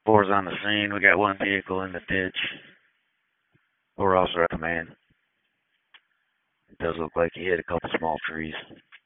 Four's on the scene. We got one vehicle in the ditch. Four also at command. It does look like he hit a couple small trees.